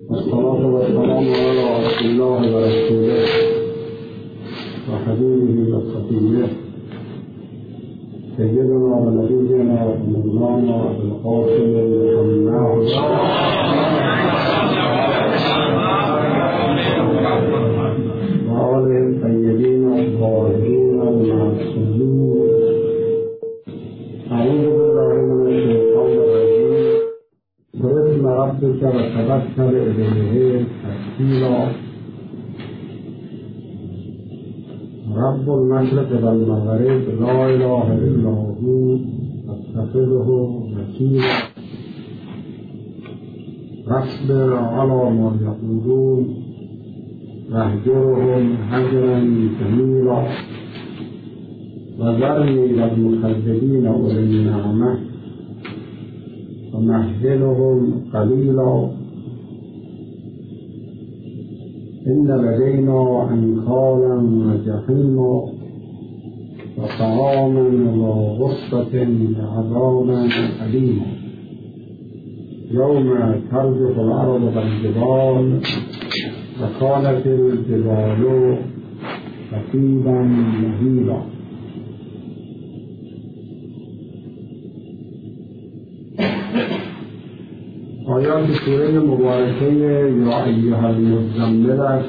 والصلاة والسلام على رسول الله ورسوله وحبيبه وصفيه سيدنا ونبينا ومولانا أبي القاسم محمد وآله الطيبين الطاهرين المعصومين. أعوذ بالله من الشيطان الرجيم. باسم ربك وتبتل إليه تبتيلا. رب المشرق والمغرب لا إله إلا هو فاتخذه وكيلا. واصبر على ما يقولون واهجرهم هجرا جميلا. وذرني للمكذبين أولي النعمة ومهلهم قليلا. إن لدينا أنكالا وجحيما وطعاما ذا غصة وعذابا أليما. يوم ترجف الأرض والجبال وكانت الجبال كثيبا مهيلا. آیات سوره مبارکه یا ایها المزمل است.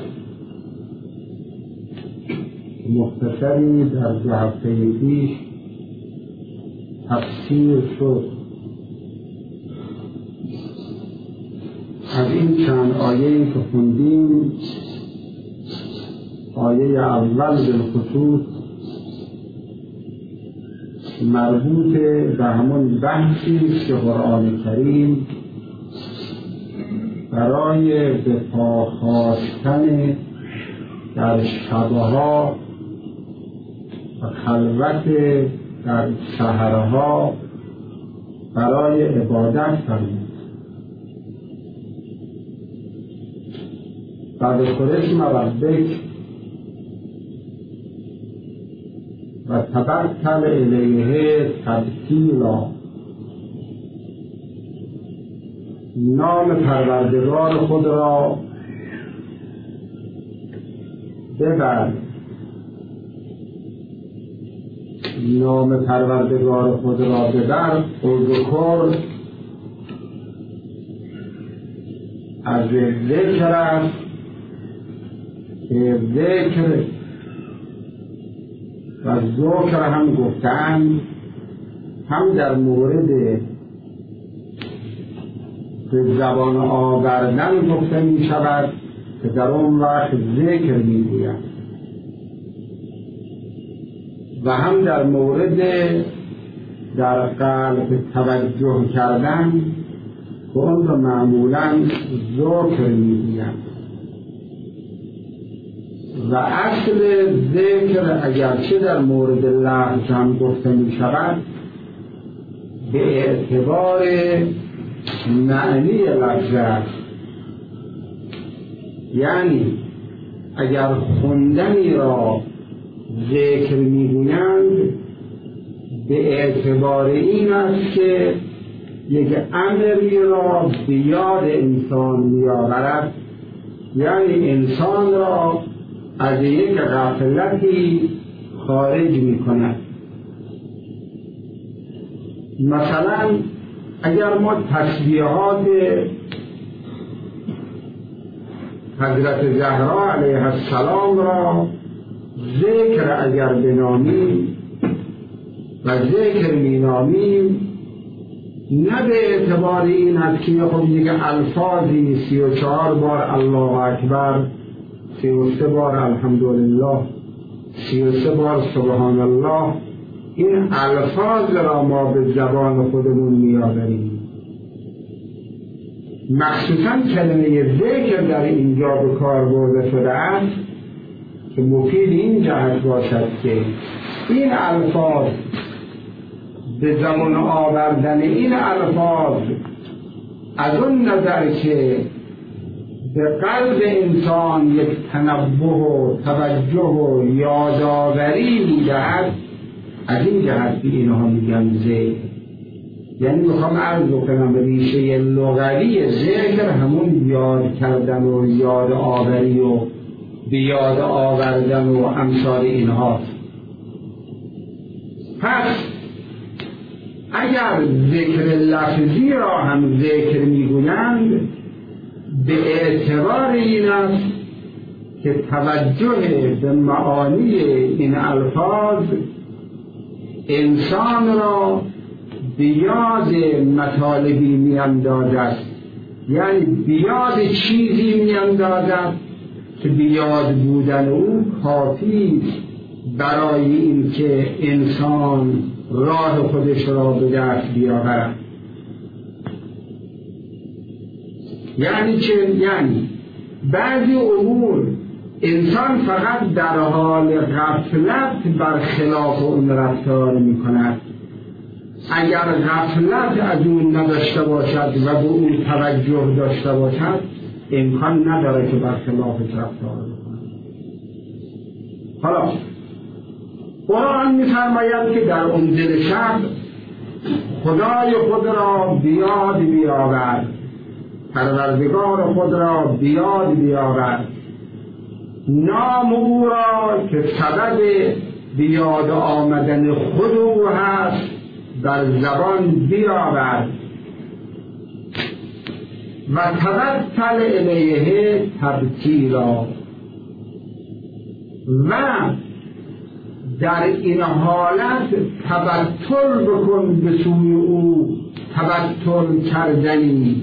مختصری در 2 هفته پیش تفسیر شد. از این چند آیه‌ای که خوندیم، آیه اول بالخصوص مربوط به همون بحثی است که قرآن کریم برای به پا خواستن در شبها و خلوت در سحرها برای عبادت فرمود. واذکر اسم ربک و تبتل الیه تبتیلا. نام پروردگار خود را ببر. نام پروردگار خود را ببر. اذکر از ذکر است که ذکر و ذکر هم گفتن، هم در مورد به زبان آوردن گفته می شود که در اون وقت ذکر می گوید، و هم در مورد در قلب توجه کردن که اون رو معمولا ذکر می گوید. و اصل ذکر اگرچه در مورد لفظ هم گفته می شود، به اعتبار معنی لفظ است. یعنی اگر خوندنی را ذکر می‌گویند، به اعتبار این است که یک امری را به یاد انسان می‌آورد، یعنی انسان را از یک غفلتی خارج می‌کند. مثلا اگر ما تسبیحات حضرت زهرا علیه السلام را ذکر اگر بنامیم و ذکر مینامیم، نه به اعتبار این است که خب یک الفاظی 34 بار الله اکبر، 33 بار الحمدلله، 33 بار سبحان الله، این الفاظ را ما به زبان خودمون میآوریم. مخصوصا کلمه ذکر در اینجا به کار برده شده است که مفید این جهت باشد که این الفاظ به زبان آوردن این الفاظ از اون نظر که به قلب انسان یک تنبه و توجه و یادآوری می‌دهد، از این جهت به اینها میگن ذکر. یعنی میخوام عرض بکنم ریشه لغوی ذکر همون یاد کردن و یاد آوری و به یاد آوردن و امثال اینها. پس اگر ذکر لفظی را هم ذکر میگویند به اعتبار این است که توجه به معانی این الفاظ انسان را به یاد مطالبی میاندازد، یعنی به یاد چیزی میاندازد که به یاد بودن او کافی برای اینکه انسان راه خودش را به دست بیاورد. یعنی چه؟ یعنی بعضی امور انسان فقط در حال غفلت برخلاف اون رفتار می کند. اگر غفلت از اون نداشته باشد و به اون توجه داشته باشد امکان نداره که برخلافش رفتار بکند. حالا قرآن می فرماید که در اون دل شب خدای خود را بیاد بیاورد، پروردگار خود را بیاد بیاورد، نام او را که سبب بیاد آمدن خود او هست در زبان بیاورد و تبتل الیه تبتیلا، و در این حالت تبتل بکن به سوی او، تبتل کردنی.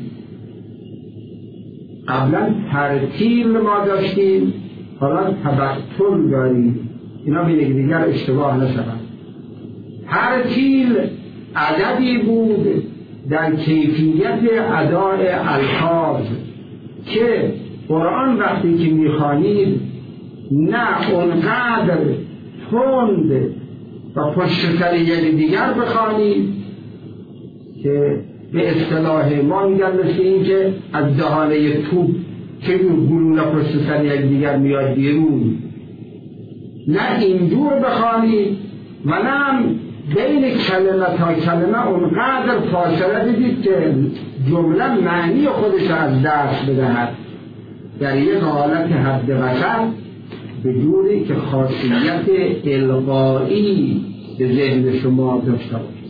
قبلا ترتیل ما داشتیم، حالا تبتل داریم، اینا به یکدیگر اشتباه نشود. ترتیل عددی بود در کیفیت ادای الفاظ که قرآن وقتی که میخوانید نه اونقدر تند و پشت سر یک دیگر بخوانید که به اصطلاح ما میگن مثل این که از دهانه توپ که گلوله پشت سر یک دیگر میاد بیرون، نه اینجور بخوانید و نه بین کلمه تا کلمه اونقدر فاصله بدید که جمله معنی خودش از دست بدهد، در یک حالت حد وسط به جوری که خاصیت القایی به ذهن شما داشته باشد.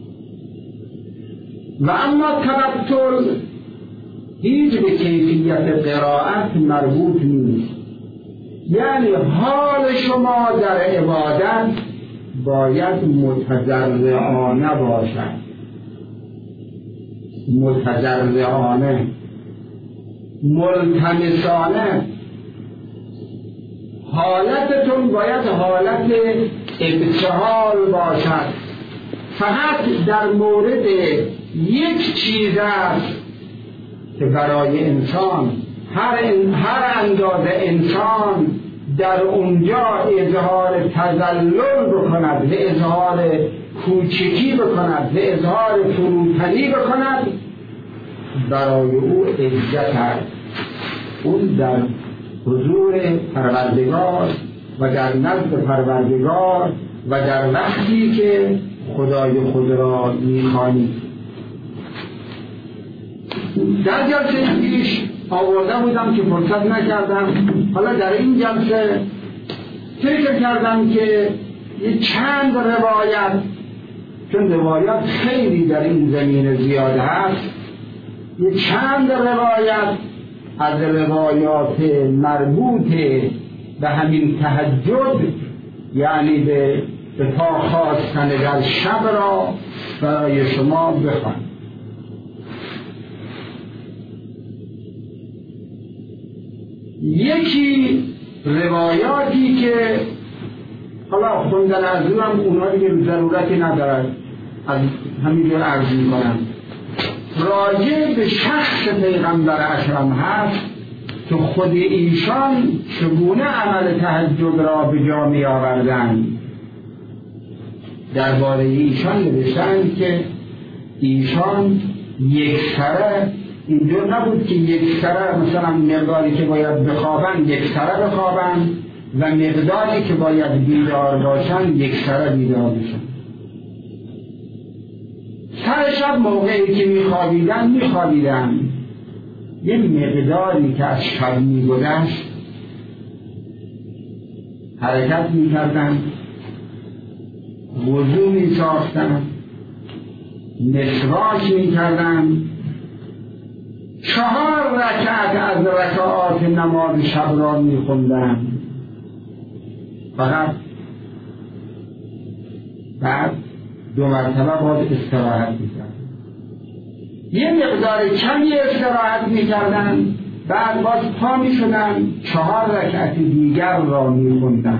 و اما تبتل هیچ به کیفیت قرائت مربوط نیست، یعنی حال شما در عبادت باید متضرعانه باشد، متضرعانه، ملتمسانه. حالتتون باید حالت ابتهال باشد. فقط در مورد یک چیز است که برای انسان هر اندازه انسان در اونجا اظهار تذلل بکند و اظهار کوچکی بکند و اظهار فروتنی بکند برای او عزت است. اون در حضور پروردگار و در نزد پروردگار و در وقتی که خدای خود را می‌خوانید. در جلسه پیش آورده بودم که فرصت نکردم، حالا در این جلسه فکر کردم که یه چند روایت، چون روایات خیلی در این زمینه زیاده هست، یه چند روایت از روایات مربوط به همین تهجد، یعنی به پا خواستن در شب را برای شما بخوانم. یکی روایاتی که حالا خوندن از اونم اونها دیگه ضرورتی ندارد، از همینجور عرض میکنم، راجع به شخص پیغمبر اکرم هست که خود ایشان چگونه عمل تهجد را به جا می آوردند. درباره ایشان نوشتند که ایشان یک سره، اینجور نبود که یک سره مثلا مقداری که باید بخوابند یک سره بخوابند و مقداری که باید بیدار باشند یک سره بیدار بشن. سر شب موقعی که میخوابیدن یه مقداری که از شب میگذشت حرکت میکردن، وضو میساختن، مسواک میکردن، 4 رکعت از رکعات نماز شب را میخوندن، فقط بعد 2 مرتبه باز استراحت میکردن، یه مقدار کمی استراحت میکردن، بعد باز پا میشدن 4 رکعت دیگر را میخوندن،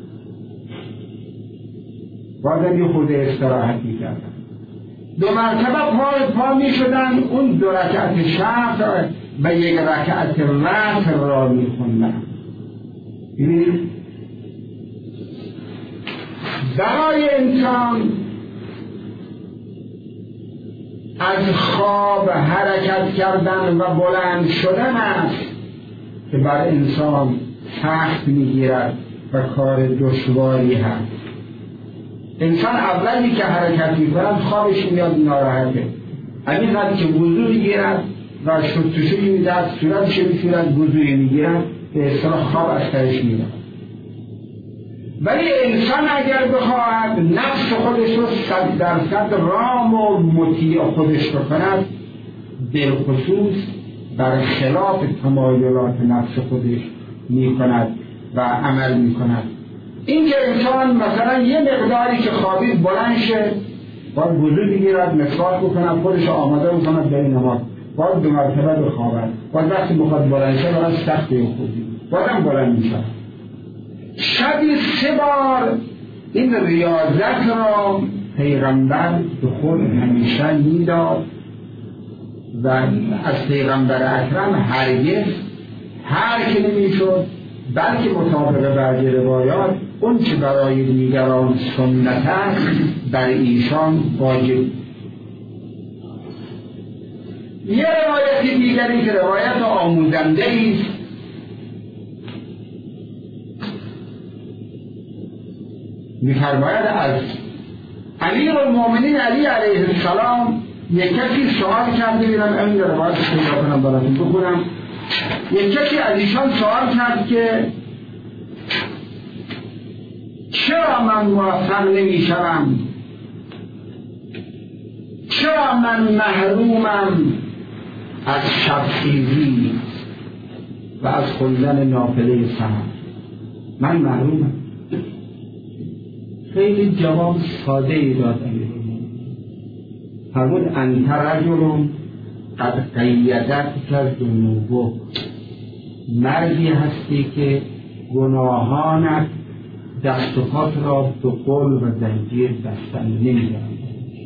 باز یه خود استراحت میکردن، 2 مرتبه پا میشدن، اون 2 رکعت شب و 1 رکعت وتر را میخوندن. ببینید برای انسان از خواب حرکت کردن و بلند شدن است که بر انسان سخت میگیرد و کار دشواری هست. انسان اولی که حرکت میکند خوابش میاد ناراحته، همینقدر که وضو میگیرد و شستشویی میدهد، صورتش میشورد، وضوی میگیرد، به اصطلاح خواب از سرش میاد. ولی انسان اگر بخواهد نفس خودش رو 100% رام و مطیع خودش رو کند، بالخصوص بر خلاف تمایلات نفس خودش میکند و عمل میکند. این که انسان مثلا یه مقداری که خوابید بلند شه، باید وضو بگیرد، مسواک بکند، خودش آماده بکند برای نماز، باید 2 مرتبه بخوابد، باید وقتی بخواد بلند شه برای سخت خوبی بازم بلند میشه. شبی 3 بار این ریاضت را پیغمبر به خود همیشه میداد و از پیغمبر اکرم هرگز ترک نمیشد، بلکه مطابق بعضی روایات اون چه برای دیگران سنت است بر ایشان واجب. یه روایت دیگری که روایت آموزنده است، می‌فرماید از امیرالمومنین علی علیه السلام یک کسی سوال کرده، ببینم این روایت پیدا کنم براتون بخونم. یک کسی از ایشان سوال کرد که چرا من موفق نمی‌شوم، چرا من محرومم از شبخیزی و از خوندن نافله سحر، من محرومم. خیلی جواب ساده ای داد امیرالمومنین، فرمود انت رجل قد قیدتک ذنوبک، مردی هستی که گناهانت دست و پات را به قل و زنجیر بستن نمی‌دارند.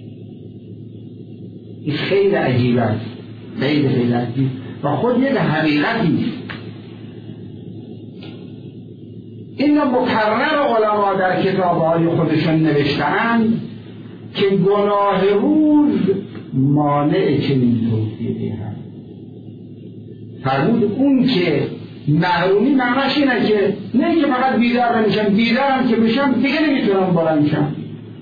این خیلی عجیب است، خیلی عجیب و خود یک حقیقتی است. این مکرر علما در کتاب‌های خودشان نوشته‌اند که گناه روز مانع چنین توفیقی هست. فرمود اون که محرومی معنیش اینه که نه که فقط بیدار نمیشم، بیدارم که بشم دیگه نمیتونم بلند شم.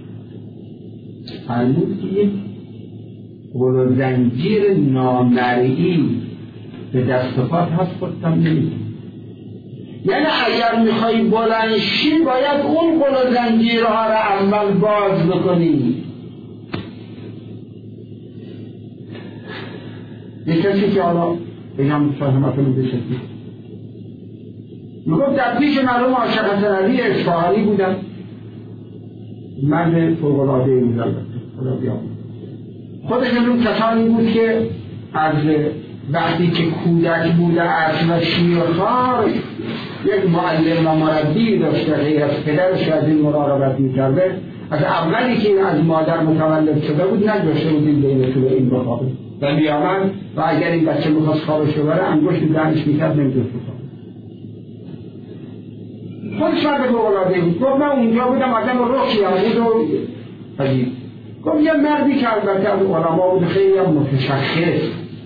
فرمود که یک قل و زنجیر نامرئی به دست و پات هست، خودتم نمیتونم. یعنی اگر میخوای بلند شی باید اون قل و زنجیرها را اول باز بکنی. یک کسی که حالا بگم فهمتونو بشکید میگفت در پیش مرحوم عاشق حسن علی اصفهانی بودم، مرد فوق‌العاده‌ای بود، خودش از اون کسانی بود که از وقتی که کودک بوده است و شیرخوار یک معلم و مربی داشته، غیر از پدرش از این مراقبت می‌کرده. از اولی که از مادر متولد شده بود نگذاشته بود این بین طول این بخوابه و می‌آمد و اگر این بچه می‌خواست خوابش ببره انگشت دهنش می‌کرد نمی‌تونست بخوابه. خودش مرد فوق‌العاده‌ای بود. گفت من اونجا بودم، آدم رخی بود و عجیب. گفت یه مردی که البته از علما بود، خیلی هم متشخص،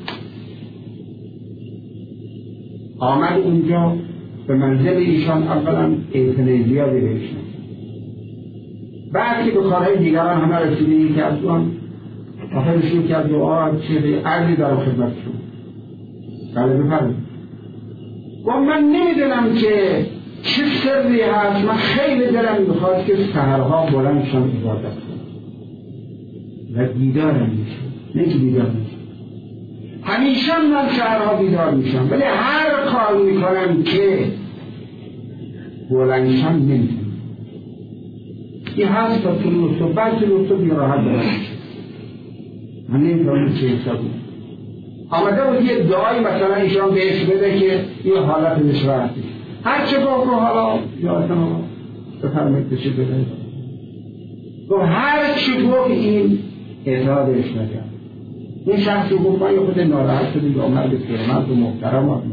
آمد اونجا به منزل ایشان. اولا اعتنای زیادی بهشن، بعد که به کارهای دیگران همه رسیدگی کرد، آخرشون که از دعا چیزی عرضی در خدمت شما. بله بفرمایید. و من نمیدونم که چه سری هست، من خیلی دلم میخواد که سحرها بلند شم عبادت کنم و بیدارم میشم، نه که بیدار میشم، همیشه من سحرها بیدار میشم، ولی هر کار میکنم که بلند شم نمیتونم. این هست تا طلوع صبح، بعد طلوع صبح یه راحت بلند میشم. من نمیتونم چه حسابی آمده بود یه دعایی مثلا ایشان بهش بده که یه حالت نشرت هر چه گفت حالا یادتون بفرمایید بشه بده و هر چه گفت این اعتراضش نکرد. این شخصی گفت من یه خود ناراحت شدیم یا مرد پیرمرد و محترم و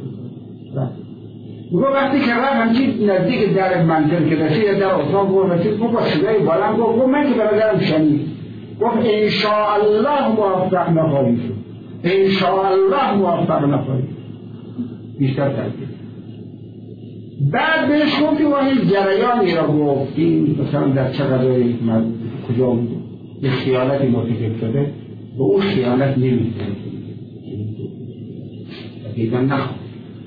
میگو وقتی که رفت همچین نزدیک در منزل که رسید در اتاق گفت رسید گفت با صدای بلند گفت من که برادرم شنید گفت انشاءالله موفق نخواهی شد، انشاءالله موفق نخواهی بیشتر تاکید. بعد بهش گفتی واحد جریانی را گفتیم مثلا در چقدر کجا بود یه خیالتی مرتکب شده به اون خیالت نمیتونه دیگه نخواه.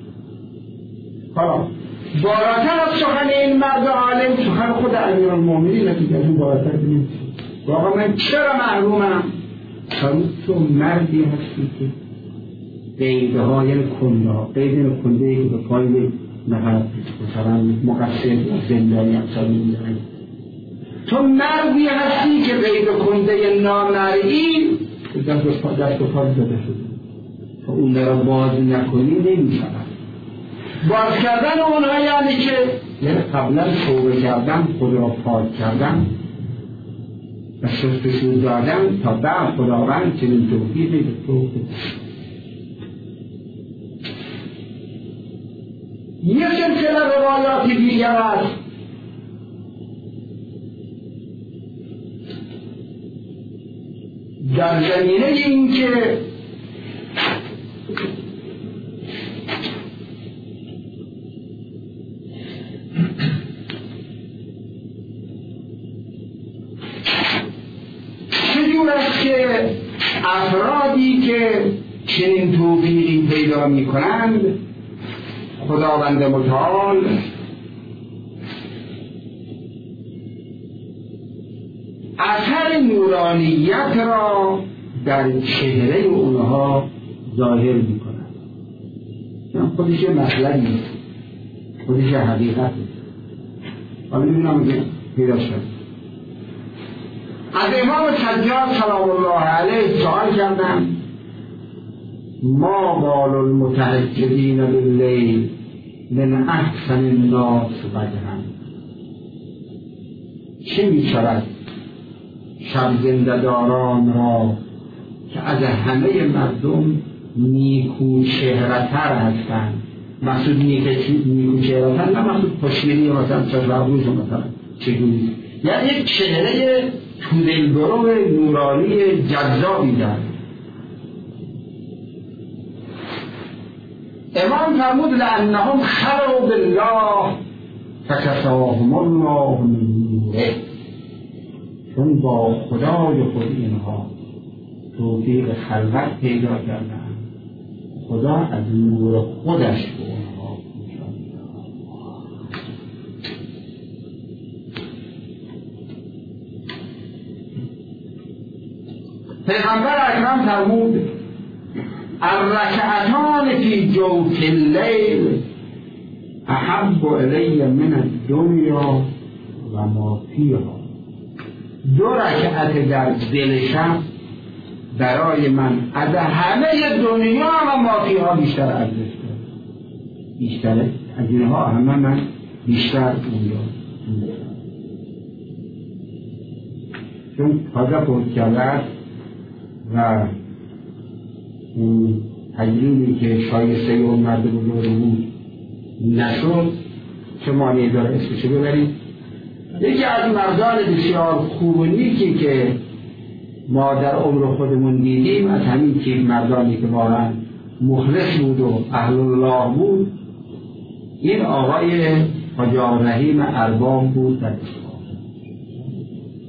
حالا بالاتر از سخن این مرد عالم سخن خود امیرالمومنین نتیجه از اون بالاتر نمیشه. واقعا من چرا محرومم؟ تو مردی هستی که قیده ها یعنی کنده ها، قیده کنده ای که به پای نهر مثلا مقصد زندانی امثال می‌زنه. تو مردی هستی که قید کنده نامرئی دست و پا زده شده، تو اون را باز نکنی نمی‌شود. باز کردن اونها یعنی که یعنی قبلا توبه کردن، خود را پاک کردن و شستشو دادن تا بعد خداوند چنین توفیقی به تو بده. یه سلسله روایات دیگر است در زمینه این که چجور است که افرادی که چنین توفیقی پیدا می کنند خداوند متعال اثر نورانیت را در چهره اونها ظاهر می کند. خودش مطلبی خودش حقیقت حالا میدونم پیدا شد. از امام سجاد سلام الله علیه سوال کردم ما بال المتهجدین باللیل من احسن الناس وجها، چه می شود شب زنده‌داران را که از همه مردم نیکو چهره‌تر هستند. مقصود نیکو چهره‌تر نه مقصود خوشگلی مثلا چهره‌روز مثلا چگونی، یعنی چهره تودلبرو نورانی جذابی دارد. امام فرمود لأنهم خلوا بالله فکساهم الله من نوره، چون با خدای خود اینها توفیق خلوت پیدا کردن خدا از نور خودش به اونها نشان می‌دهد. پیغمبر اکرم فرمود الرکعتان فی جوف اللیل احب الی من الدنیا و ما فیها. 2 رکعت در دل شب برای من از همه دنیا و ما فیها بیشتر ارزش دارد. بیشتر از اینها همه من بیشتر اونجا چون تازه پرد کرده و اون تجلیلی که شایسته اون مرد بزرگ بود نشد چه معنی داره اسمشو ببرید. یکی از مردان بسیار خوب و نیکی که ما در عمر خودمون دیدیم از همین تیپ مردانی که واقعا مخلص بود و اهل الله بود این آقای حاجی رحیم ارباب بود در اصفهان.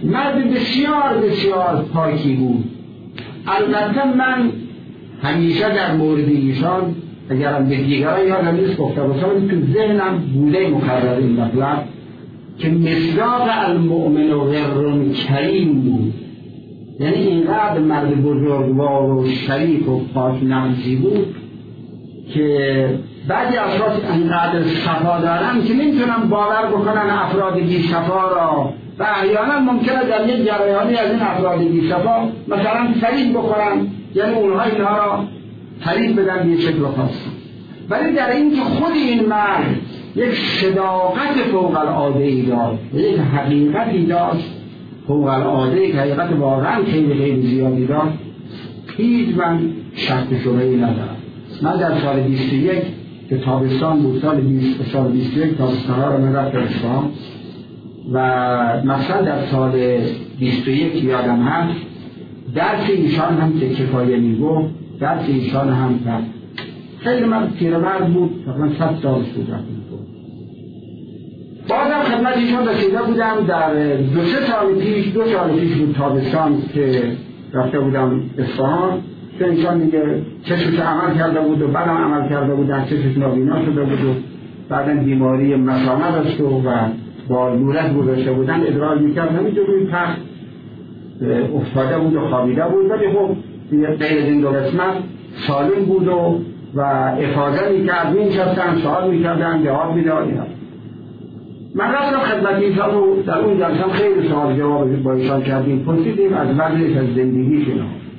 مرد بسیار بسیار پاکی بود. البته من همیشه در مورد ایشان اگرم به دیگران یادم نیست گفته باشم تو ذهنم بوده مکرر این مطلب که مصداق المؤمن و غر کریم بود. یعنی اینقدر مرد بزرگوار و شریف و پاک نفسی بود که بعضی افراد اینقدر صفا دارن که نمیتونن باور بکنن افراد بی صفا را و احیانا ممکنه در یک جریانی از این افراد بی صفا مثلا فریب بخورن، یعنی اونها اینها را فریب بدن به شکل خاص. ولی در این که خود این مرد یک صداقت فوق العاده ای داشت، یک حقیقتی داشت فوق العاده که حقیقت واقعا خیلی خیلی زیادی داشت، هیچ من شک شبهه ای ندارم. من در سال 21 که تابستان بود، سال 21 تابستان ها رو من رفت اصفهان و مثلا در سال 21 یادم هست درس ایشان هم که کفایه میگفت، درس ایشان هم کرد. خیلی من پیرمرد بود، تقریبا 100 سالش بود رفت میگفت. بازم خدمت ایشان رسیده بودم در 2 سال پیش بود تابستان که رفته بودم اصفهان، که ایشان دیگه چشمش عمل کرده بود و بعدم عمل کرده بودن، چشمش نابینا شده بود و بعدم بیماری مسامه داشت و با نورت گذاشته بودن ادرار میکرد، همینجور روی تخت افتاده بود و خوابیده بود. ولی خب غیر از این دو قسمت سالم بود و افاده میکرد، مینشستن سوال میکردن جواب میداد. من رفتم خدمت ایشان رو در اون جلسه خیلی سوال جواب با ایشان کردیم، پرسیدیم از وضعش از زندگیشون.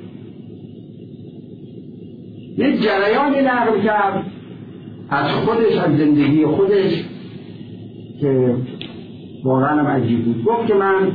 یک جریانی نقل کرد از خودش، از زندگی خودش که واقعا هم عجیب بود. گفت که من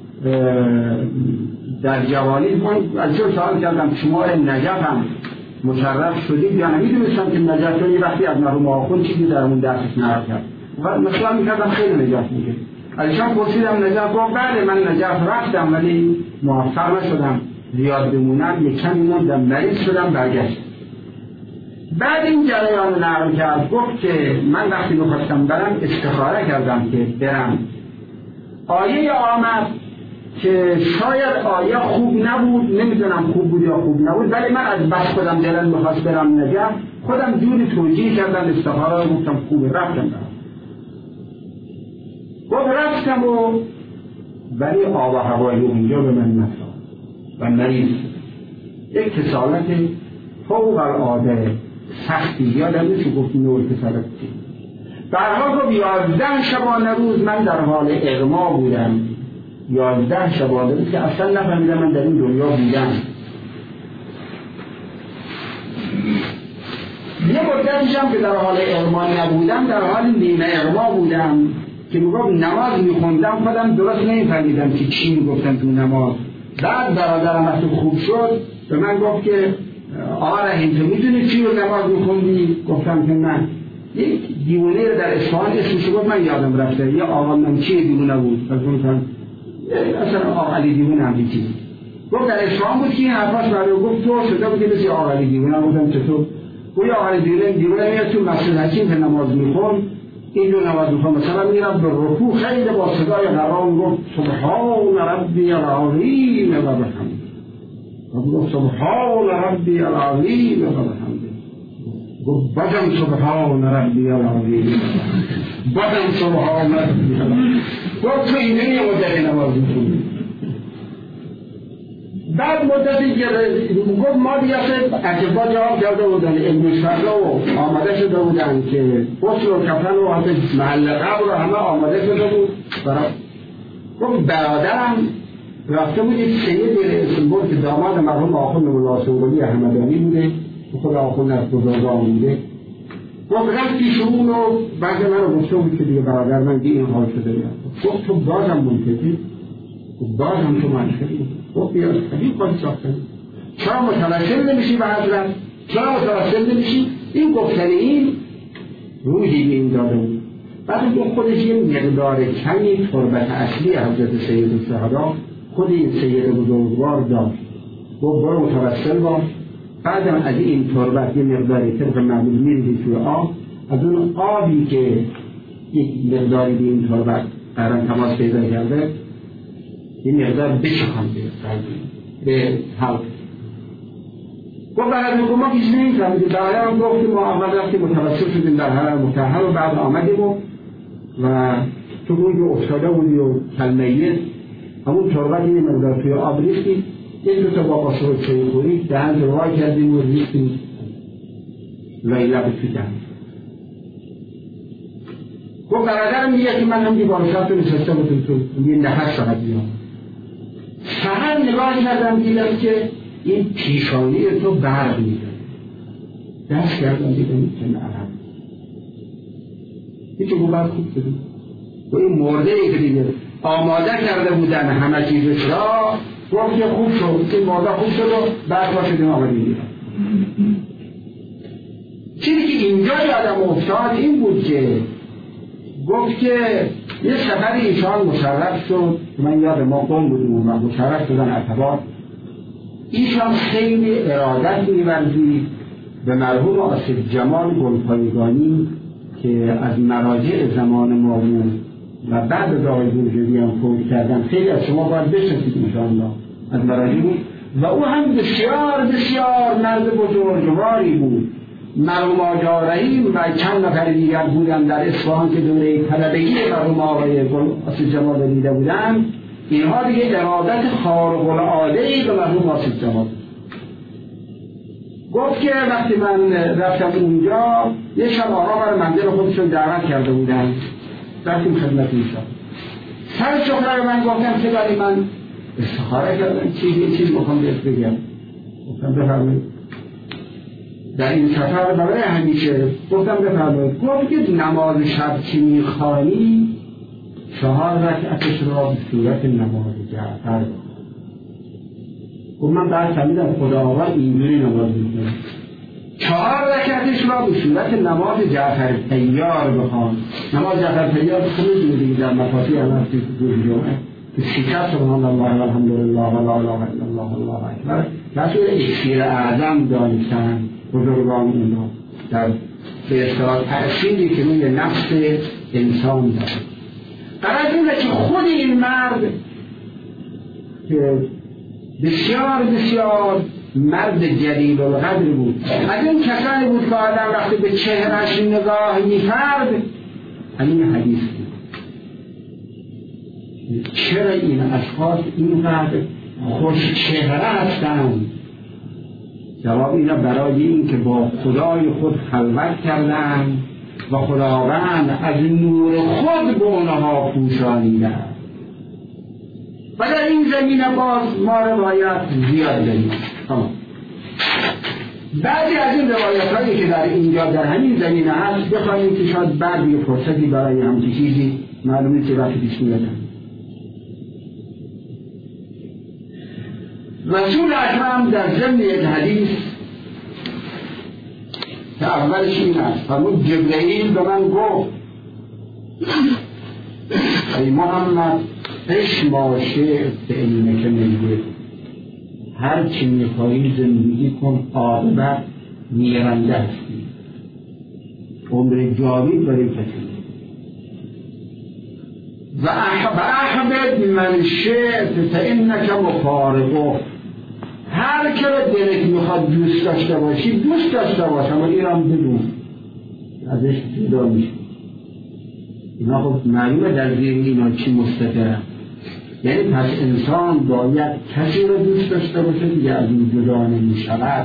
در جوانی از چون سوال کردم شما نجف هم مشرف شدید یا نمیدونستم که نجف یه وقتی از مرحوم آخوند چیزی در اون درسش نقل کرد. مثلا میکردم خیلی نجف میگه. ازشان پرسیدم نجف؟ گفت بله من نجف رفتم ولی موفق نشدم زیاد بمونم، یک کمی موندم، مریض شدم برگشتم. بعد این جریان نقل کرد، گفت که من وقتی میخواستم برم استخاره کردم که برم، آیه آمد که شاید آیه خوب نبود، نمیدونم خوب بود یا خوب نبود، ولی من از بس خودم دلم میخواست برم نجف، خودم جوری توجیه کردم استخاره رو، گفتم خوبه، رفتم برم. گفت رفتم ولی آب و هوای اونجا به من نساد و مریض، یک کسالت فوق العاده سختی، یادم نیست گفت نوع کسالت چی. برها گفت 11 شبانه روز من در حال اغما بودم، 11 شبانه روز که اصلا نفهمیدم من در این دنیا بودم. یه مدتش هم که در حال اغما نبودم، در حال نیمه اغما بودم که میگفت نماز میخوندم خودم درست نمیفهمیدم که چی میگفتم تو نماز. بعد برادرم وقتی خوب شد به من گفت که آقا رحیم تو میدونی چی رو نماز میخوندی؟ گفتم که نه. یک دیوانه رو در اصفهان اسمش گفت من یادم رفته، یه آقا نمچی دیوانه بود، اصلا آقا علی دیوانه هم چیزی گفت در اصفهان بود که این حرفاش برای گفت تو شده بودی مثل آقا علی دیوانه. گفتم چطور؟ گوی آقا علی دیوانه میاد تو مسجد حکیم که نماز میخوند، این رو نماز میخوند مثلا میرم به رکوع خیلی با صدای قرآن گفت سبحان ربی العظیم و بحمده، گفت سبحان ربی العظیم و بحمده، گفت بازم سبحان ربی العظیم، بازم سبحان ربی العظیم. گفت تو اینه یه مدتی نماز میخوندی. بعد مدتی که گفت ما دیگه اتفاق جواب کرده بودن علم فردا و آماده شده بودن که غسل و کفن و حتی محل قبر و همه آماده شده بود برای. گفت برادرم رفته بود یک سید اسمبول که داماد مرحوم آخوند مولا سنگلی احمدانی بوده، خود آخوند از بزرگان بوده. گفت رفت پیشون و بعد من رو گفته بود که دیگه برادر من دیگه این حال شده بیاد. گفت تو بازم منتظی؟ بازم تو منشری؟ گفت بیاد خیلی خواهی ساختن، چرا متوسل نمیشی به حضرت؟ چرا متوسل نمیشی؟ این گفتن این روحی به این داده بود. بعد اون خودش یه مقدار کمی تربت اصلی حضرت سید الشهدا خود این سید بزرگوار داشت. گفت برو متوسل باش، بعدم از این تربت یه مقداری طبق معمول میریزی توی آب، از اون آبی که یک مقداری به این تربت قرار تماس پیدا کرده یه مقدار بچخان به حلق. گفت برای ما پیش نمی‌کنم برای هم گفت ما اول رفتیم متوسط شدیم در حرم مطهر و بعد آمدیم و تو اون که افتاده بودی و کلمیت همون تربت یه مقدار توی آب ریختیم، یه دو تا با قاشق چای خوری دهن روای کردیم و ریختیم لای لب توی دهن. گفت برادرم میگه که من هم دیوار ساعت رو نشسته بودم تو یه نفس فقط بیام. سهر نگاه کردم دیدم که این پیشانی تو برق میده. دست کردم دیدم که نعرم هیچی گفت بعد خوب شدیم و این مرده ای که دیگه آماده کرده بودن همه چیزش را گفت که خوب شد، این مرده خوب شد و برق شدیم آمدیم دیدم. چیزی که اینجا یادم افتاد این بود که گفت که یه سفر ایشان مشرف شد، من یاد ما قوم بودیم و مشرف شدن ارتباط. ایشان خیلی ارادت می‌ورزید به مرحوم آصف جمال گلپایگانی که از مراجع زمان ما بود و بعد از آقای گلجوی هم فوت کردن. خیلی از شما باید بشناسید انشاءالله، از مراجع بود و او هم بسیار بسیار مرد بزرگواری بود. مرحوم آقا رحیم و چند نفر دیگر بودن در اصفهان که دوره طلبگی مرحوم آقای آصف جمال دیده بودن. اینها دیگه ارادت خارق العاده‌ای به مرحوم آصف جمال. گفت که وقتی من رفتم اونجا یه شب آقا برای منزل خودشون دعوت کرده بودن، رفتیم خدمت ایشان. سر شغل من گفتم که برای من استخاره کردن یه چیز میخوام بهت بگم. گفتم بفرمایید. در این سفر برای همیشه گفتم بفرمایید. گفت که نماز شب چی میخوانی 4 رکعتش را به صورت نماز جعفر بخوان. گفت من بعد فهمیدم خداوند اینجوری نماز میخونه 4 رکعتش را به صورت نماز جعفر طیار بخوان. نماز جعفر طیار خود دیدید در مفاتیح هم هستی روز جمعه که 6 سبحان الله و الحمدلله و لا اله الا الله الله اکبر رسول اکسیر اعظم دانستن بزرگان اونا در به اصطلاح تأثیری که روی نفس انسان داره. قرار اینه که خود این مرد که بسیار بسیار مرد جلیل القدر بود، از این کسانی بود که آدم وقتی به چهرش نگاه می‌کرد همین حدیث بود. چرا این اشخاص اینقدر خوش چهره هستند؟ جواب اینا برای این که با خدای خود خلوت کردند و خداوند از نور خود به اونها پوشانیده. و در این زمینه باز ما روایت زیاد داریم. بعضی از این روایت هایی که در اینجا در همین زمینه هست بخواهیم که شاید بعد یه فرصتی برای همچی چیزی معلومه که وقتی پیش میادن. رسول اکرم در ضمن یک حدیث که اولش این است فرمود جبرئیل به من گفت ای محمد عش ما شئت فانک میت، هر چی میخواهی زندگی کن عاقبت میرنده هستی، عمر جاوید برای کسی. و احبب من شئت فانک مفارقه، هر که رو دلت میخواد دوست داشته باشی دوست داشته باش، اما ایران بدون ازش جدا میشه. اینا خب معلومه در زیر اینا چی مستتره. یعنی پس انسان باید کسی رو دوست داشته باشه دیگه از اون جدا نمیشود.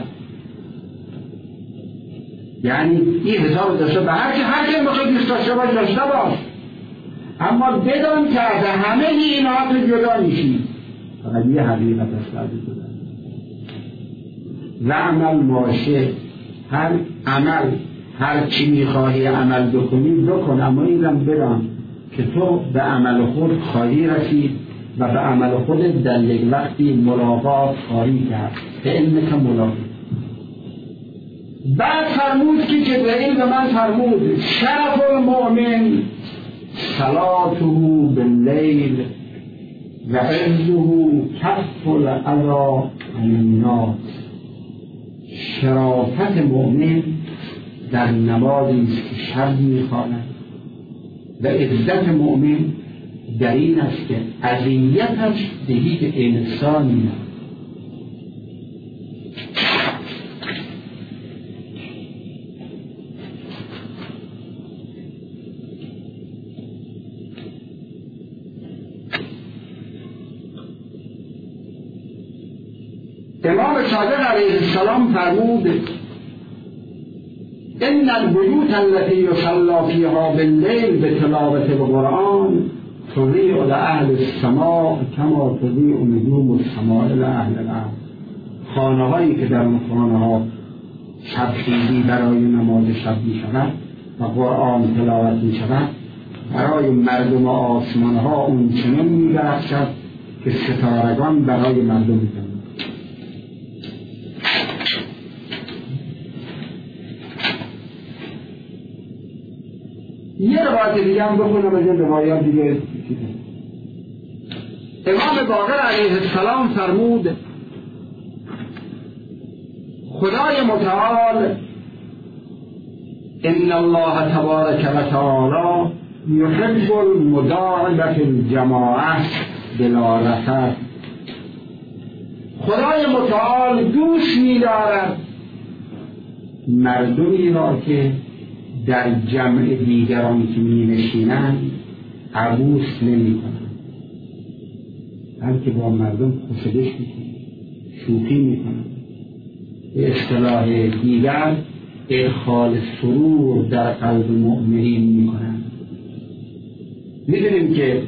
یعنی این حساب داشته به هر که میخواد دوست داشته باش داشته باش، اما بدان که از همه اینا تو جدا میشی. فقط یه حقیقت است بعد جدا و عمل ماشه، هر عمل هر چی میخواهی عمل بکنی بکن، اما اینم بدان که تو به عمل خود خواهی رسید و به عمل خود در یک وقتی ملاقات خواهی کرد به علمک ملاقات. بعد فرمود که جبرئیل به من فرمود شرف المؤمن صلاته باللیل و عزه کف الأذی عن الناس. شرافت مؤمن در نمازی است که شب میخواند و عزت مؤمن در این است که اذیتش به هیچ انسانی نه. امام صادق علیه السلام فرمود ان البیوت التي یصلی فیها باللیل بتلاوة القرآن تضیء لأهل السماء کما تضیء نجوم السماء لأهل الارض. خانه هایی که در اون خانه ها شب خیزی برای نماز شب می شود و قرآن تلاوت می شود، برای مردم آسمان ها اون چنین می درخشد که ستارگان برای مردم می کنند. یه روایت دیگه هم بخونم از این روایات دیگه. امام باقر علیه السلام فرمود خدای متعال ان الله تبارک و تعالی یحب المداعبة فی الجماعة بلا رفث. خدای متعال دوست می‌دارد مردمی را که در جمع دیگران که می نشینند عبوس نمی کنند، بلکه با مردم خوشدش می کنند، شوخی می کنند، به اصطلاح دیگر ادخال سرور در قلب مؤمنین می کنند. می دونیم که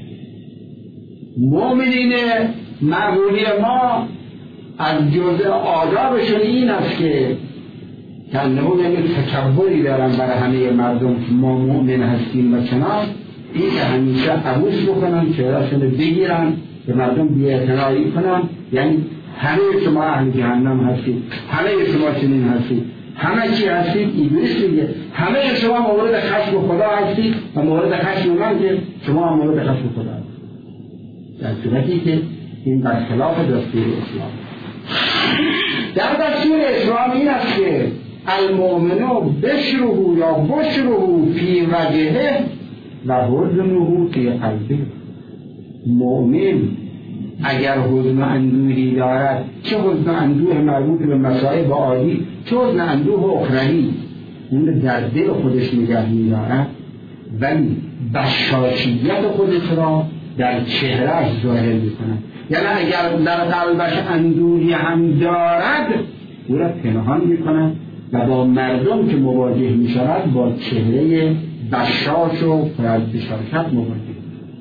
مؤمنین معمولی ما از جزء آدابشون این است که نمون یعنی تکبری دارن برای همه مردم که ما مؤمن هستیم و چنان، این که همیشه عبوس بکنن، چهرهشون بگیرن، به مردم بی‌اعتنایی کنن، یعنی همه شما اهل جهنم هستید، همه شما چنین هستید، همه چی هستید ابلیس میگه، همه شما مورد خشم خدا هستید و مورد خشم من که شما مورد خشم خدا هستید، در صورتی که این برخلاف دستور اسلام. در دستور اسلام این است که المؤمن بشره یا بشره فی وجهه و حزنه فی قلبه. مؤمن اگر حزن و اندوهی دارد، چه حزن و اندوه مربوط به مصائب عادی، چه حزن و اندوه اخروی، اون در دل خودش نگه می‌دارد، ولی بشاشیت خودش را در چهرهش ظاهر می‌کند. یعنی اگر در قلبش اندوهی هم دارد او را پنهان می‌کند و با مردم که مواجه می شود با چهره بشاش و پربشاشت مواجه.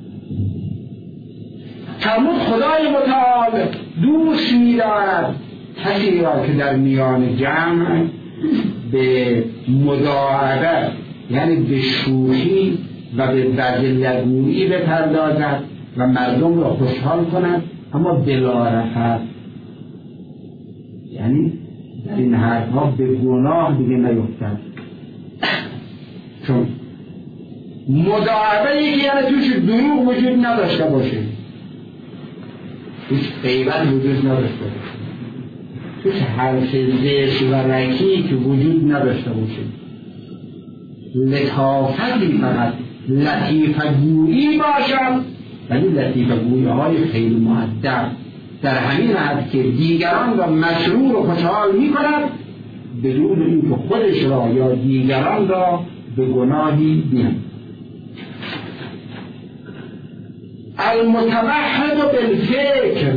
فرمود خدای متعال دوست می دارد کسی را که در میان جمع به مداعبه، یعنی به شوخی و به بزلگویی بپردازد و مردم را خوشحال کند، اما بلا رفث، یعنی در این حرفها به گناه دیگه نیفتد. چون مداعبه یکی یعنی توش دروغ وجود نداشته باشه، توش غیبت وجود نداشته باشه، توش حرف زشت و رکیک وجود نداشته باشه، لطافتی فقط لطیفه گویی باشد، ولی لطیفه گویی های خیلی مؤدب، در همین حد که دیگران را مسرور و خوشحال می کند بدون اینکه خودش را یا دیگران را به گناهی بیند. المتوحد بالفکر،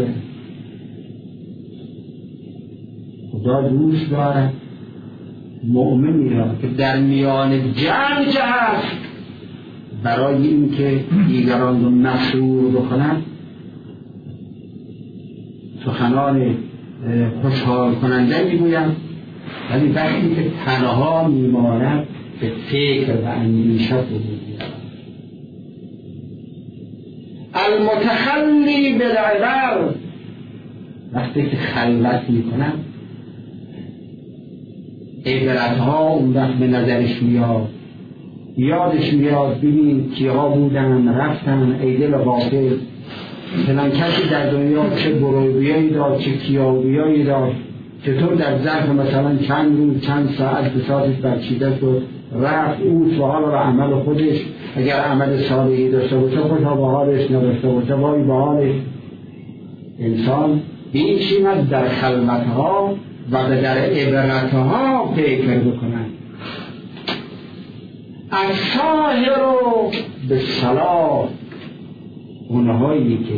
خدا دوست دارد مؤمنی را که در میان جمع هست برای اینکه دیگران را مسرور بکند سخنان خوشحال کننده میگوید، ولی وقتی که تنها میماند به فکر و اندیشه میگوید. المتخلی بالعبر، وقتی که خلوت میکند عبرتها اون وقت به نظرش میاد، یادش میاد ببین کیها بودن رفتن، ای دل غافل فلان کسی در دنیا چه برویایی داشت، چه کیاویایی داشت، چطور در ظرف مثلا چند روز چند ساعت بساطش برچیده شد رفت او سوال و عمل خودش، اگر عمل صالحی داشته باشه خوشا به حالش، نداشته باشه وای به حالش. انسان بیچیند در خلوتها و در عبرتها فکر بکنند. از ساحر و به صلاح، اونهایی که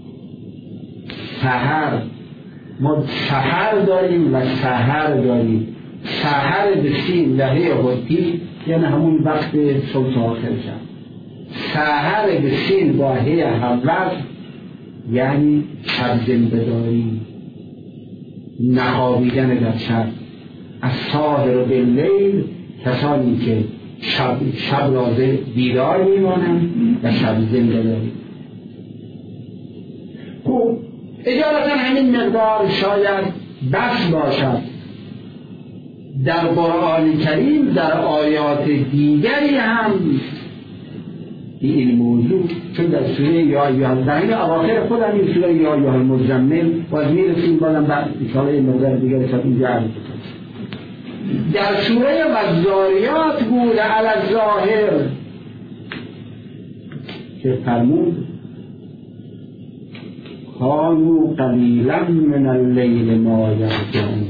سحر، ما سحر داریم و سحر داریم. سحر به سین لحه حدی یعنی همون وقت صبح آخر شب. سحر به سین با هی حوض یعنی شب زنده داری، نخوابیدن در شب. از ساحر و باللیل کسانی که شب را بیدار میمانند و شب زنده داری. خب اجازتا همین مقدار شاید بس باشد. در قرآن کریم در آیات دیگری هم این موضوع، چون در سوره یا ایها در اواخر خود همین سوره یا ایها المزمل باز میرسیم، بازم بعد انشاءالله این مقدار دیگری شد اینجا عرض کنم. در سوره والذاریات بود علی الظاهر که فرمود کانوا قلیلا من اللیل ما یهجعون،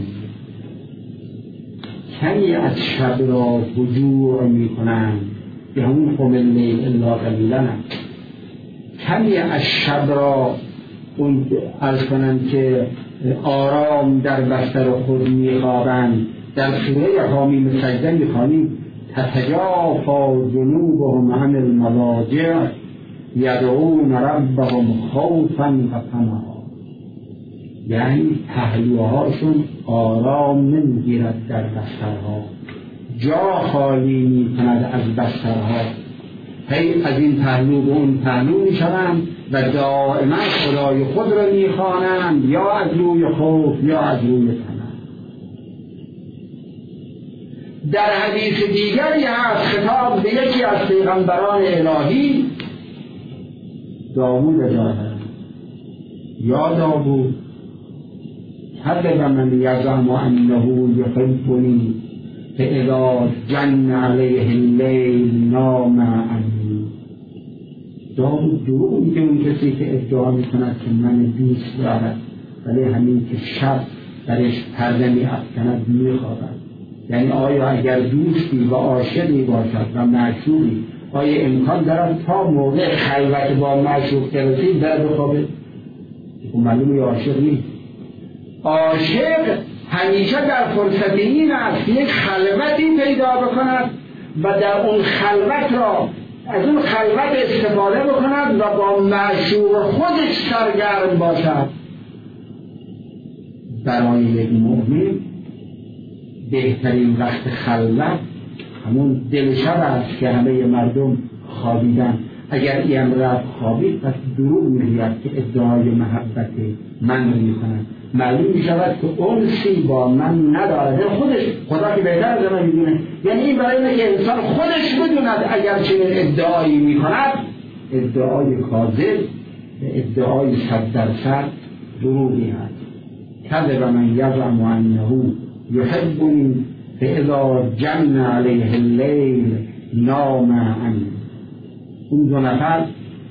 کمی از شب را هجوع می کنند، به همون قم اللیل الا قلیلا، کمی از شب را اون عرض کنند که آرام در بستر خود می خوابند. در سوره حامیم سجده می خوانیم تتجافی جنوبهم عن المضاجع یدعون ربهم خوفا و طمعا، یعنی پهلوهاشون آرام نمیگیرد در بسترها، جا خالی می کند از بسترها، هی از این پهلو به اون پهلو می شوند و دائما خدای خود را می خوانند، یا از روی خوف یا از روی طمع. در حدیث دیگری هست خطاب به یکی از پیغمبران الهی، داوود دارد، یا داوود کذب من یزعم انه یحبنی فاذا جن علیه اللیل نام عنی. داوود دروغ میگه اون کسی که ادعا میکند که من دوست دارد ولی همین که شب درش پرده میافکند میخوابد. یعنی آیا اگر دوستی و عاشقی باشد و معشوقی، آیا امکان دارد تا موقع خلوت با معشوق برسید در بخوابه؟ خب معلومه عاشق نیست. عاشق همیشه در فرصت این است یک خلوتی پیدا بکند و در اون خلوت را از اون خلوت استفاده بکند و با معشوق خودش سرگرم باشد. برای یک مؤمن بهترین وقت خلوت همون دل شب است که همه مردم خوابیدن. اگر این رفت خوابید پس دروغ میگوید که ادعای محبت من رو میکند. معلوم میشود که انسی با من ندارد. خودش خدا که بهتر از من میدونه. یعنی این برای اینه که انسان خودش بدوند اگر چنین ادعایی میکند ادعای کاذب، ادعای 100% دروغی است. کذب من یزعم انه یحبنی فاذا جن علیه اللیل نام عنی. اون دو نفر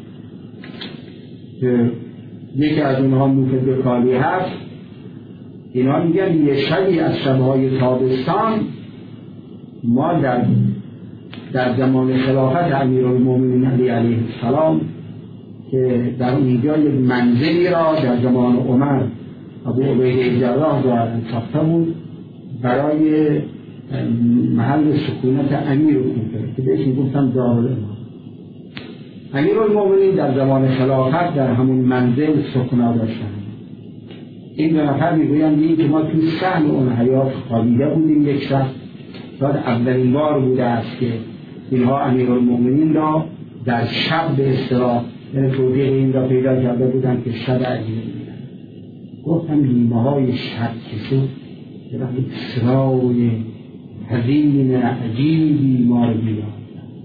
که یکی از اونها موفد کالی هست، اینا میگن یه شبی از شبهای تابستان ما در زمان خلافت امیرالمومنین علی علیه السلام که در اونجا یک منزلی را در زمان عمر ابو عبیده جراح دارن ساخته بود برای محل سکونت امیر کوفه که بهش میگفتن دارالامام. امیرالمومنین در زمان خلافت در همون منزل سکنا داشتن. این دو نفر میگویند این که ما توی صحن اون حیات خوابیده بودیم یک شب، شاید اولین بار بوده است که اینها امیرالمومنین را در شب به اصطلاح یعنی توجیه این را پیدا کرده بودند که شب عجیبه بودن. گفتم نیمه های شب که شد که وقتی صدای حزین عجیبی ما رو بیاد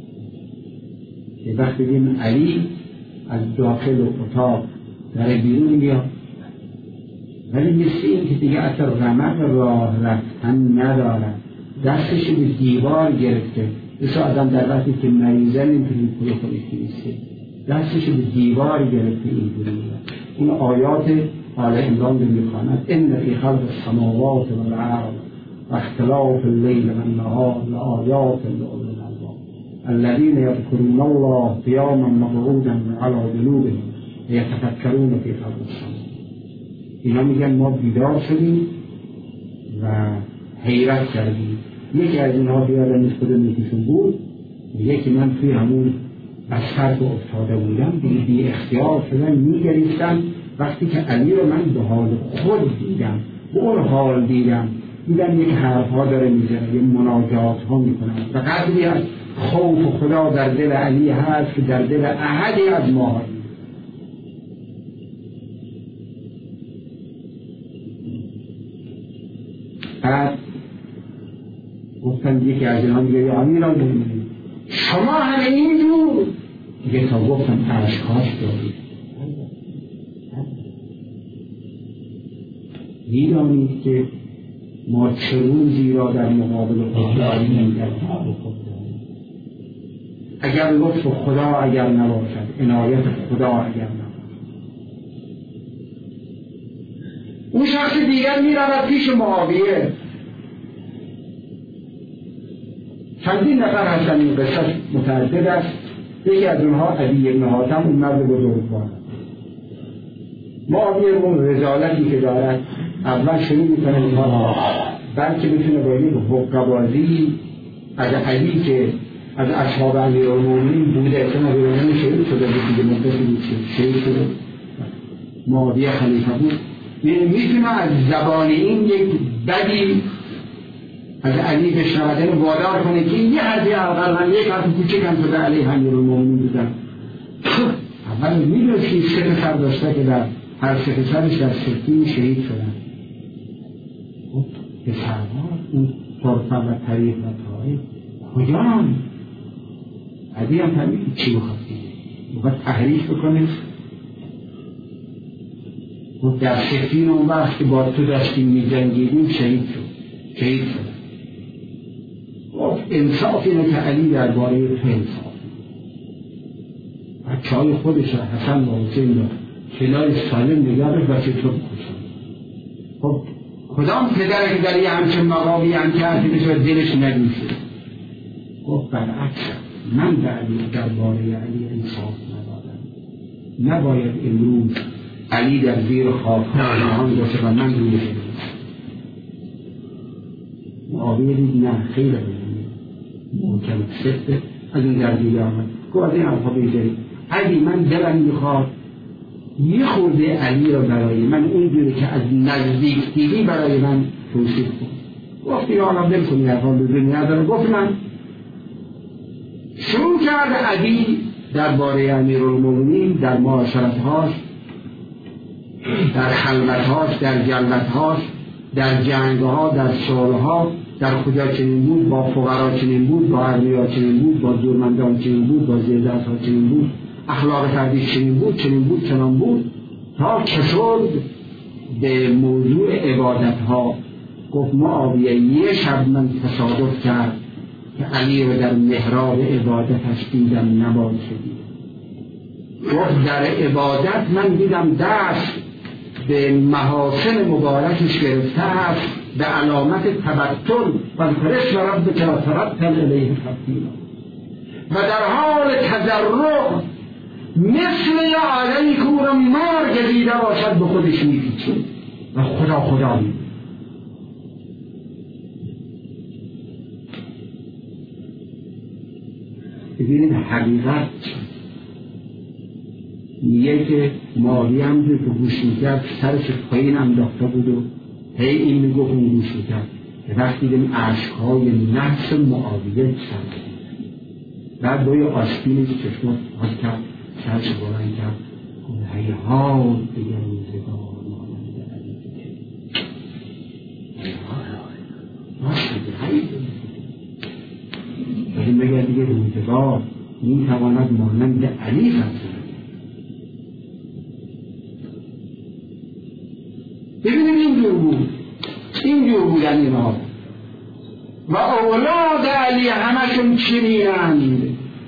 که وقتی دیم علی از داخل اتاق در بیرون میاد، ولی مثل این که دیگه اصلا رمق راه رفتن ندارد دستش به دیوار گرفته، مثل آدم در وقتی که مریضه نمیتونه پول خودش بایسته، دستش به دیوار گرفته. اینجوری اون آیات آل عمران رو میخواند: ان فی خلق السماوات والارض و اختلاف اللیل والنهار لآیات لأولی الألباب الذین یذکرون الله قیاما وقعودا وعلی جنوبهم یتفکرون فی خلق السماوات. اینا میگن ما بیدار شدیم و حیرت کردیم. یکی از اینها بیادم از خود میکشون بود، یکی من توی همون بستر که افتاده بودم بی اختیار شدن میگریستم. وقتی که علی رو من به حال خود دیدم، به اون حال دیدم یک حرف ها داره میزنه، یه مناجات ها میکنه و قدری از خوف خدا در دل علی هست که در دل احدی از ما هست. بعد گفتم یکی از اینها میگه یا امیرالمومنین شما همه اینجور دیگه، تا گفتم اشکاش دارید. میدانید که ما چه روزی را در مقابل خود داریم در مقابل خود داریم. اگر لطف خدا اگر نباشد، عنایت خدا اگر نباشد، اون شخص دیگر میرود پیش معاویه. چندین نفر هستن، این قصه متعدد است. یکی از اونها عدی بن حاتم، اون مرد بزرگوار. معاویه اون رسالتی که دارد اول شروع میکنه اینها، بلکه میتونه با یک حقه‌بازی از علی که از اصحاب امیرالمومنین بوده، چون امیرالمومنین شهید شده بود دیگه، مدتی بود شهید شده، معاویه خلیفه بود. میتونه از زبان این یک بدی از علی بشنوده و وادار کنه که یه حرفی اقل یک حرف کوچکم تو به علی امیرالمومنین بودن. اول میدونست که سه پسر داشته که در هر سه پسرش در سرکین شهید شدن. پسرها این طرفه و طریق و طایف کجان؟ علی هم فهمید که چی بخواد باید تحریک بکنه. و در سرکین اون وقت که با تو داشتیم می‌جنگیدیم شهید شد. انصاف اینه که علی درباره تو انصاف، بچه‌های خودش را حسن و حسین را کنار سالم نگاه داشت و چطور بکشن. خب کدام پدره که در یه همچین مقامی هم که حرفیش را دلش ندوشه؟ گفت برعکس، من درباره علی انصاف ندادم. نباید امروز علی در زیر خاک‌ها نهان باشه و من روی شده. معاویه دید نه، خیلی محکم سفته از این درگیری آمد. گفت از این حرفا بگذارید، اگه من دلم میخواد یه خورده علی را برای من اونجوری که از نزدیک دیدی برای من توصیف کن. گفت یا حالا دل کنی حرفا به دنیا داره. گفت من شروع کرد علی درباره امیرالمومنین در معاشرتهاش، در خلوتهاش، در جلوتهاش، در جنگها، در سالها، در کجا چنین بود، با فقرا چنین بود، با اغنیا چنین بود، با زورمندان چنین بود، با زیردست‌ها چنین بود، اخلاق فردیش چنین بود، چنان بود، تا کشورد به موضوع عبادتها. گفت معاویه یه شب من تصادف کرد که علی رو در محراب عبادتش دیدم، نماز شدید. گفت در عبادت من دیدم دست به محاسن مبارکش گرفته است، به علامت تبتل و فرش و رب که تبتل الیه تبتیلا، و در حال تضرع مثل یا آدمی که او را مار گزیده باشد به خودش میپیچید و خدا می‌بود. ببینید حقیقت میگه که معاویه هم که گوش میکرد سرش پایین انداخته بود و هی این میگفت اون گوش میکرد. وقتی دیدیم عشقهای نفس معاویه سر بعد با یه آسپینی که چشمات باز کرد، سرش بلند کرد، هیهات دیگر روزگار مانند علی این بگر دیگه روزگار میتواند مانند علی فرزند. ببینید اینجور بودن اینها و اولاد علی همشون چنینند.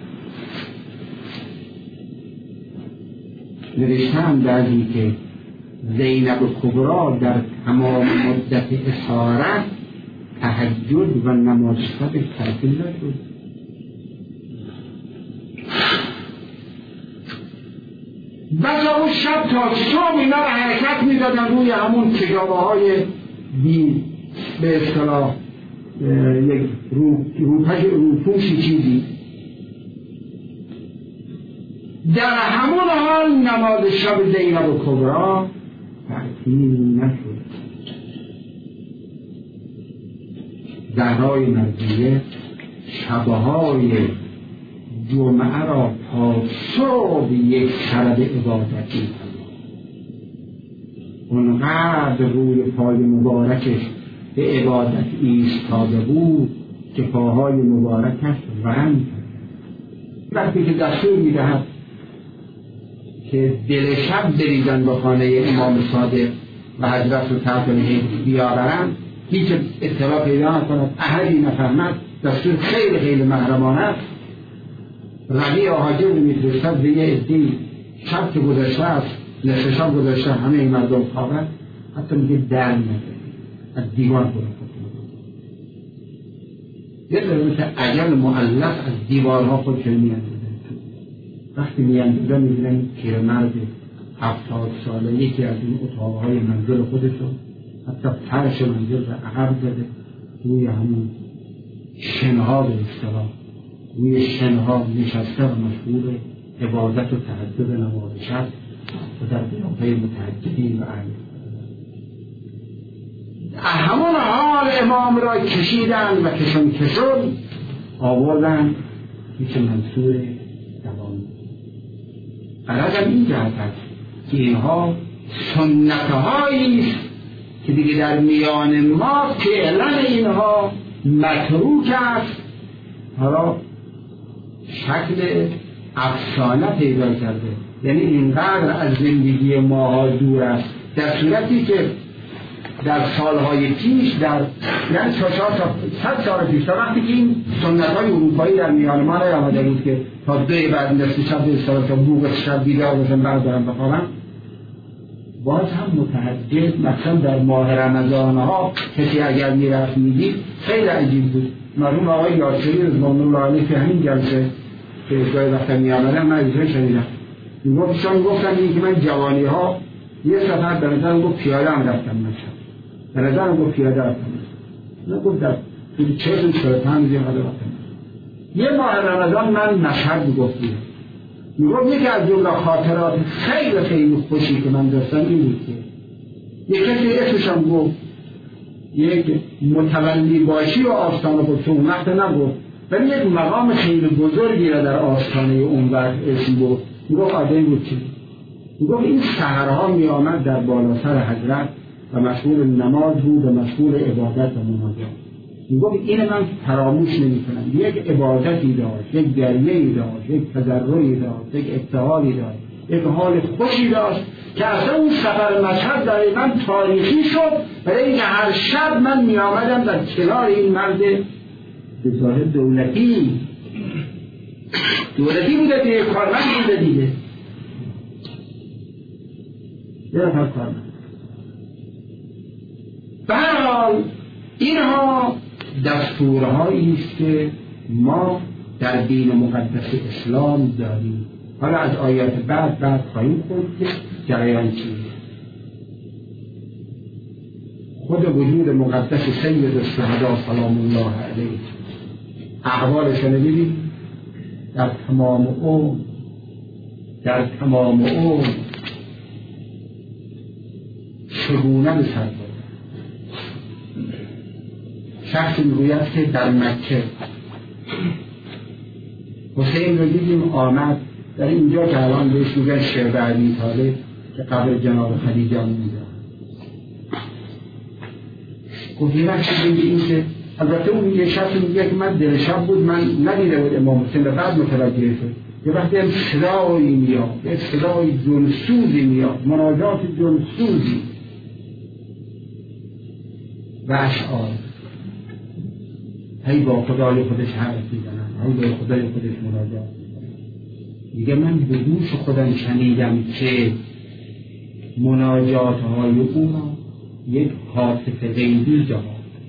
نوشتم بعضی که زینب کبرا در تمام مدت اسارت تهجد و نماز شب تعطیل نشد. بسا اون شب تا صبح اینا رو حرکت میدادن روی همون کجابه های دین، به اصطلاح یک روپوشی چیزی. در همون حال نماز شب زینب کبرا تعطیل نشد. زهرای مرضیه شبهای جمعه را تا صبح یک شرب عبادتی کرد. اونقدر روی پای مبارکش به عبادت ایستاده بود که پاهای مبارکش ورم کرد. وقتی که دستور میدهد که دل شب بریزن به خانه امام صادق و حضرت رو تحت بیاورن، هیچ اطلاع پیدا نکند، احدی نفهمد، دستور خیلی خیلی محرمانه است. ربیع آهاجر میفرستد به یه عده‌ای، شب که گذشته است، نصف شب گذشته، همه این مردم خوابن، حتی میگه در نده از دیوار برو. یه مثل عجل معلق از دیوارها خودشون میاندازن. وقتی میاندازن میبینن پیرمرد 70 ساله یکی از این اتاقهای منزل خودشون حتی فرش منزل را عقب زده، روی همون شنها به اصطلاح روی شنها نشسته و مشغول عبادت و تهجد نماز شب و در قیافه متهجدین و اهل. همون حال امام را کشیدن و کشون آوردن پیش منصور دوام. غرضم این جهت است که اینها سنت‌هایی است که دیگه در میان ما فعلا اینها متروک است، حالا شکل افسانه پیدا کرده، یعنی اینقدر از زندگی ماها دور است، در صورتی که در سالهای پیش، در یعنی 100 سال پیش، تا وقتی که این سنت‌های اروپایی در میان ما نیامده بود که تا 2 بعد نصف شب به اصطلاح تا بوق شب بیدار باشن بعد دارن بخوابن، باز هم متهجد مثلا در ماه رمضان ها کسی اگر میرفت میدید خیلی عجیب بود. مرحوم آقای یاسری رضوان الله علیه که همین جلسه که جای وقت میامدن من اجرا شنیدم، گفتن این که من جوانی ها یه سفر به نظرم گفت پیاده هم رفتم مشهد، به نظرم گفت پیاده رفتم مشهد، نه گفت در 40-45 رفتم. یه ماه رمضان من مشهد گفتیم، میگفت یکی از جمله خاطرات خیلی خیلی خوشی که من داشتم این بود که یک کسی اسمشم گفت یک متولی باشی و آستانه بود که اون وقت نگفت، ولی یک مقام خیلی بزرگی را در آستانه اون وقت اسم بود. میگفت آدمی بود که میگفت این سحرها می آمد در بالا سر حضرت و مشغول نماز بود و مشغول عبادت و مناجات. میگفت این من فراموش نمی کنم، یک عبادتی داشت، یک گریه‌ای داشت، یک تضرعی داشت، یک ابتهالی داشت، یک حال خوشی داشت که اصلا اون سفر مشهد برای من تاریخی شد، برای اینکه هر شب من می آمدم در کنار این مرد به ظاهر دولتی بوده دیگه، کارمند بوده دیگه، یه نفر کارمند. به هر حال اینها دستورهایی است که ما در دین مقدس اسلام داریم. حالا از آیات بعد خواهیم خود که جریان چیست. خود وجود مقدس سید الشهدا سلام الله علیه احوالش رو ببینید، در تمام عمر چگونه به سر برد. شخصی میگوید که در مکه حسین رو دیدیم آمد در اینجا که الان بهش میگن شعب ابی طالب که قبر جناب خدیجه میدن، گفت یه وقت این که البته اون یه شخص میگه که من دل شب بود من ندیده بود امام حسین رو، بعد متوجه شد یه وقتی هم صدایی میاد، یه صدای جنسوزی میاد، مناجات جنسوزی و اشعار. هی با خدای خودش حرف میزنن، هی با خدای خودش مناجات میکنن. میگه من به گوش خودم شنیدم که مناجات های او را یک حاطف غیبی جواب.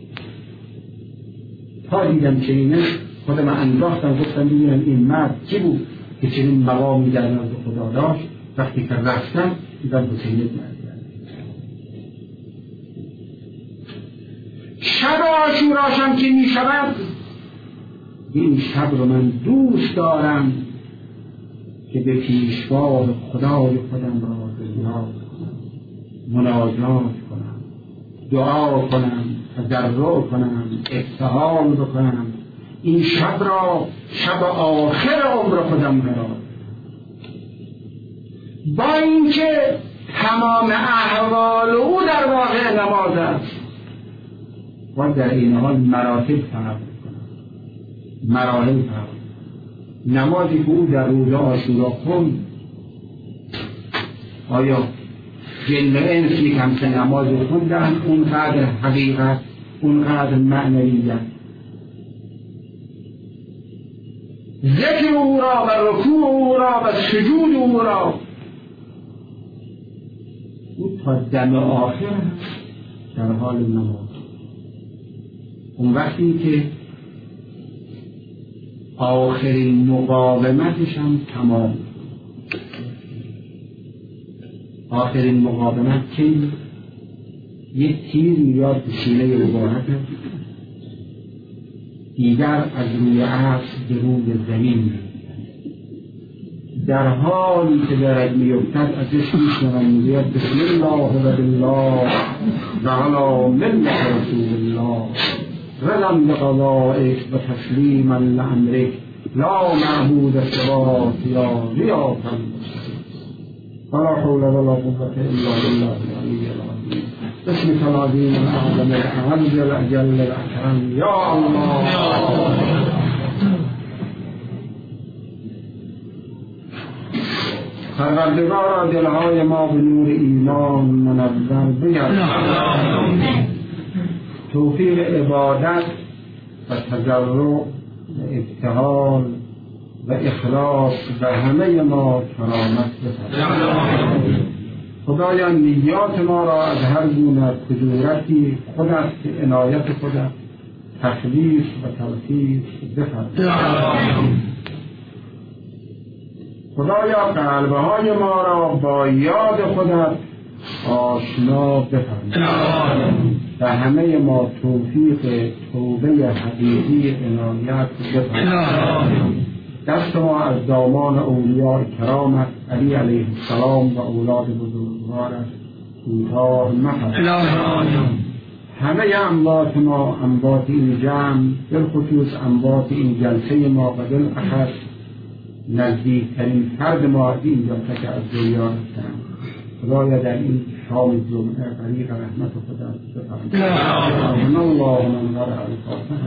تا دیدم چنینه خودم انداختم، گفتم ببینم این مرد کی بود که چنین مقامی در نزد خدا داشت. وقتی که رفتم دیدم حسین بن علی. شب عاشوراشم که می شود، این شب رو من دوست دارم که به پیشگاه خدای خودم را زیارت کنم، مناجات کنم، دعا کنم، تضرع کنم، ابتهال بکنم. این شب را شب آخر عمر خودم قرار، با اینکه تمام احوال او در واقع نماز است و در این حال مراتب فرق کنم، مراحل فرق. نمازی که او در روز عاشورا خوند، آیا جن و انس یکم که نماز خوندن اونقدر حقیقت، اونقدر معنویت، ذکر او را و رکوع او را و سجود او را، او تا دم آخر در حال نماز. اون وقتی که آخرین مقاومتش هم تمام، آخرین مقاومت که یک تیر میاد به سینه مبارک، دیگر از روی عرش به روی زمین، در حالی که درک میافتد ازش میشنوم میگوید بسم الله و بالله و علی ملت رسول الله رضا بقضائک و تسلیما لامرک لا معبود سواک یا ریاض ولا حول ولا قوة الا بالله العلی العظیم بسمك العظیم الاعظم الاعز الاجل الاکرم یا الله. پروردگارا دلهای ما به نور ایمان منور بگردان، توفیق عبادت و تضرع و ابتهال و اخلاص و همه ما کرامت بفرما. خدایا نیات ما را از هر گونه کدورتی خودت که عنایت خودت تخلیص و تلخیص بفرما. خدایا قلبهای ما را با یاد خودت آشنا بفرما و همه ما توفیق توبه حقیقی عنایت بفرما. دست ما از دامان اولیاء کرامت علی علیه السلام و اولاد بزرگوارش کوتاه مفرما. همه اموات ما، اموات این جمع، بالخصوص اموات این جلسه ما و بالاخص نزدیکترین فرد ما این جلسه که از دنیا رفتن، خدایا در این شام جمعه غریق رحمت خدا بفرما. اللهم انور الفاتحه.